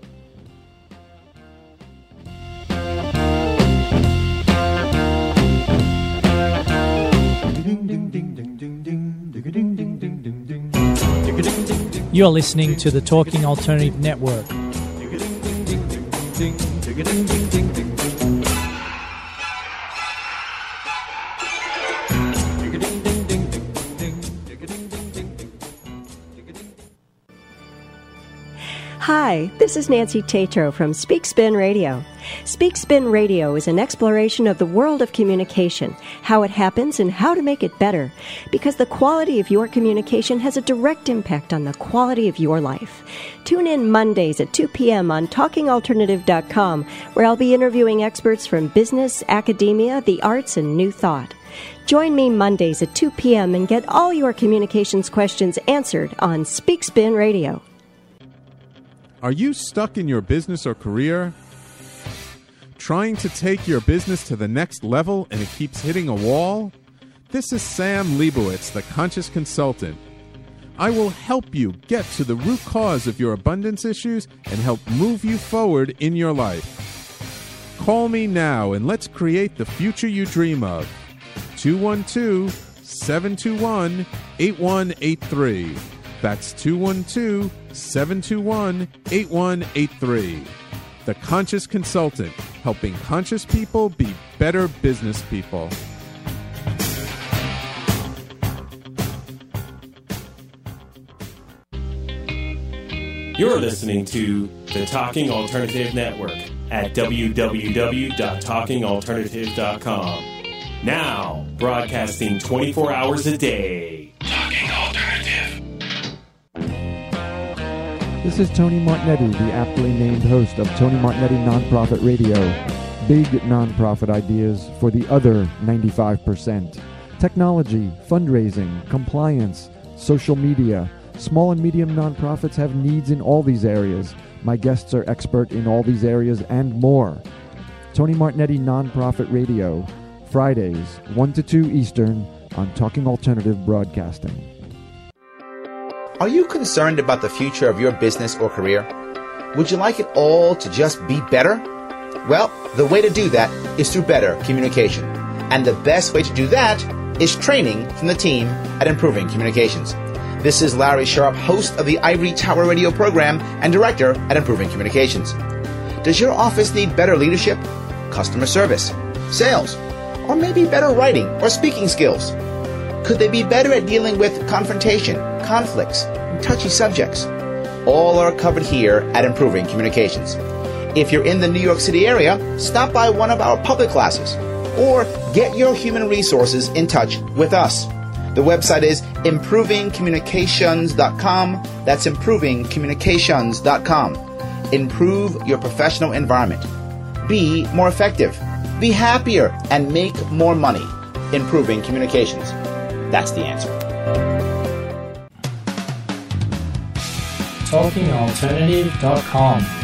S2: You're listening to the Talking Alternative Network.
S14: Hi, this is Nancy Tatro from Speak Spin Radio. Speak Spin Radio is an exploration of the world of communication, how it happens and how to make it better, because the quality of your communication has a direct impact on the quality of your life. Tune in Mondays at two p.m. on talking alternative dot com, where I'll be interviewing experts from business, academia, the arts, and new thought. Join me Mondays at two p.m. and get all your communications questions answered on Speak Spin Radio.
S8: Are you stuck in your business or career? Trying to take your business to the next level and it keeps hitting a wall? This is Sam Leibowitz, the Conscious Consultant. I will help you get to the root cause of your abundance issues and help move you forward in your life. Call me now and let's create the future you dream of. two one two, seven two one, eight one eight three. That's two one two, seven two one, eight one eight three. The Conscious Consultant, helping conscious people be better business people.
S10: You're listening to the Talking Alternative Network at w w w dot talking alternative dot com. Now, broadcasting twenty-four hours a day. Talking Alternative.
S1: This is Tony Martignetti, the aptly named host of Tony Martignetti Nonprofit Radio. Big nonprofit ideas for the other ninety-five percent. Technology, fundraising, compliance, social media. Small and medium nonprofits have needs in all these areas. My guests are expert in all these areas and more. Tony Martignetti Nonprofit Radio, Fridays, one to two Eastern, on Talking Alternative Broadcasting.
S9: Are you concerned about the future of your business or career? Would you like it all to just be better? Well, the way to do that is through better communication. And the best way to do that is training from the team at Improving Communications. This is Larry Sharp, host of the Ivory Tower Radio program and director at Improving Communications. Does your office need better leadership, customer service, sales, or maybe better writing or speaking skills? Could they be better at dealing with confrontation, conflicts, and touchy subjects? All are covered here at Improving Communications. If you're in the New York City area, stop by one of our public classes or get your human resources in touch with us. The website is improving communications dot com. That's improving communications dot com. Improve your professional environment. Be more effective. Be happier and make more money. Improving Communications. That's the answer.
S2: talking alternative dot com.